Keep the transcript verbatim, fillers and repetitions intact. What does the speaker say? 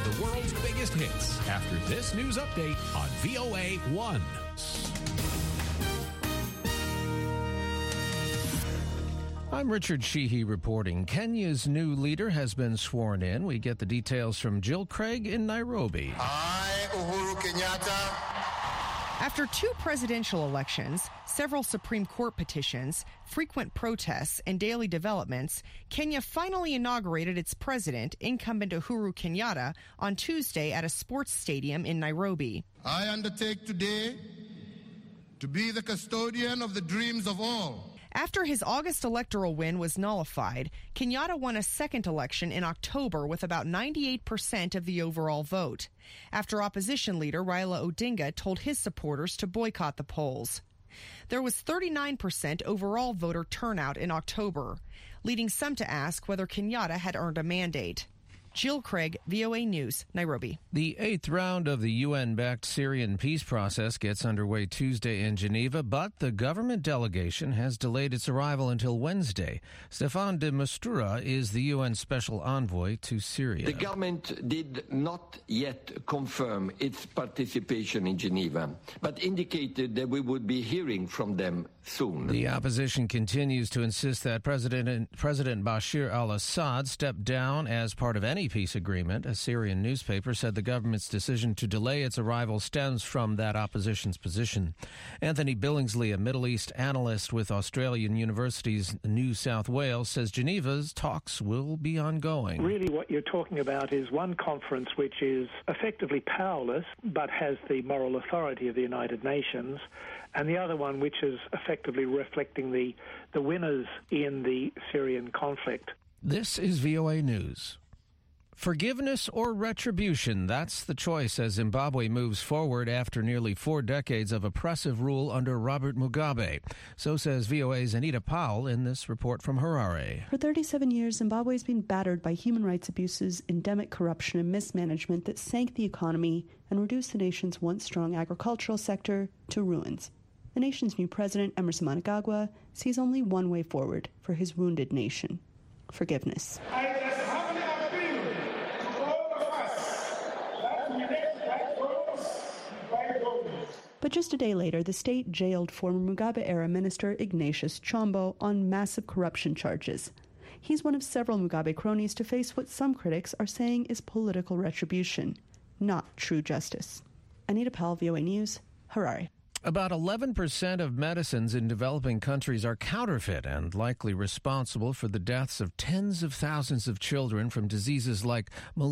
the world's biggest hits after this news update on V O A one. I'm Richard Sheehy reporting. Kenya's new leader has been sworn in. We get the details from Jill Craig in Nairobi. I, Uhuru Kenyatta. After two presidential elections, several Supreme Court petitions, frequent protests, and daily developments, Kenya finally inaugurated its president, incumbent Uhuru Kenyatta, on Tuesday at a sports stadium in Nairobi. I undertake today to be the custodian of the dreams of all. After his August electoral win was nullified, Kenyatta won a second election in October with about ninety-eight percent of the overall vote, after opposition leader Raila Odinga told his supporters to boycott the polls. There was thirty-nine percent overall voter turnout in October, leading some to ask whether Kenyatta had earned a mandate. Jill Craig, V O A News, Nairobi. The eighth round of the U N-backed Syrian peace process gets underway Tuesday in Geneva, but the government delegation has delayed its arrival until Wednesday. Stefan de Mistura is the U N special envoy to Syria. The government did not yet confirm its participation in Geneva, but indicated that we would be hearing from them soon. The opposition continues to insist that President, President Bashir al-Assad step down as part of any peace agreement. A Syrian newspaper said the government's decision to delay its arrival stems from that opposition's position. Anthony Billingsley, a Middle East analyst with Australian University's New South Wales, says Geneva's talks will be ongoing. Really what you're talking about is one conference which is effectively powerless but has the moral authority of the United Nations, and the other one which is effectively reflecting the, the winners in the Syrian conflict. This is V O A News. Forgiveness or retribution, that's the choice as Zimbabwe moves forward after nearly four decades of oppressive rule under Robert Mugabe. So says V O A's Anita Powell in this report from Harare. For thirty-seven years, Zimbabwe has been battered by human rights abuses, endemic corruption, and mismanagement that sank the economy and reduced the nation's once strong agricultural sector to ruins. The nation's new president, Emmerson Mnangagwa, sees only one way forward for his wounded nation: forgiveness. But just a day later, the state jailed former Mugabe-era Minister Ignatius Chombo on massive corruption charges. He's one of several Mugabe cronies to face what some critics are saying is political retribution, not true justice. Anita Powell, V O A News, Harare. About eleven percent of medicines in developing countries are counterfeit and likely responsible for the deaths of tens of thousands of children from diseases like malaria.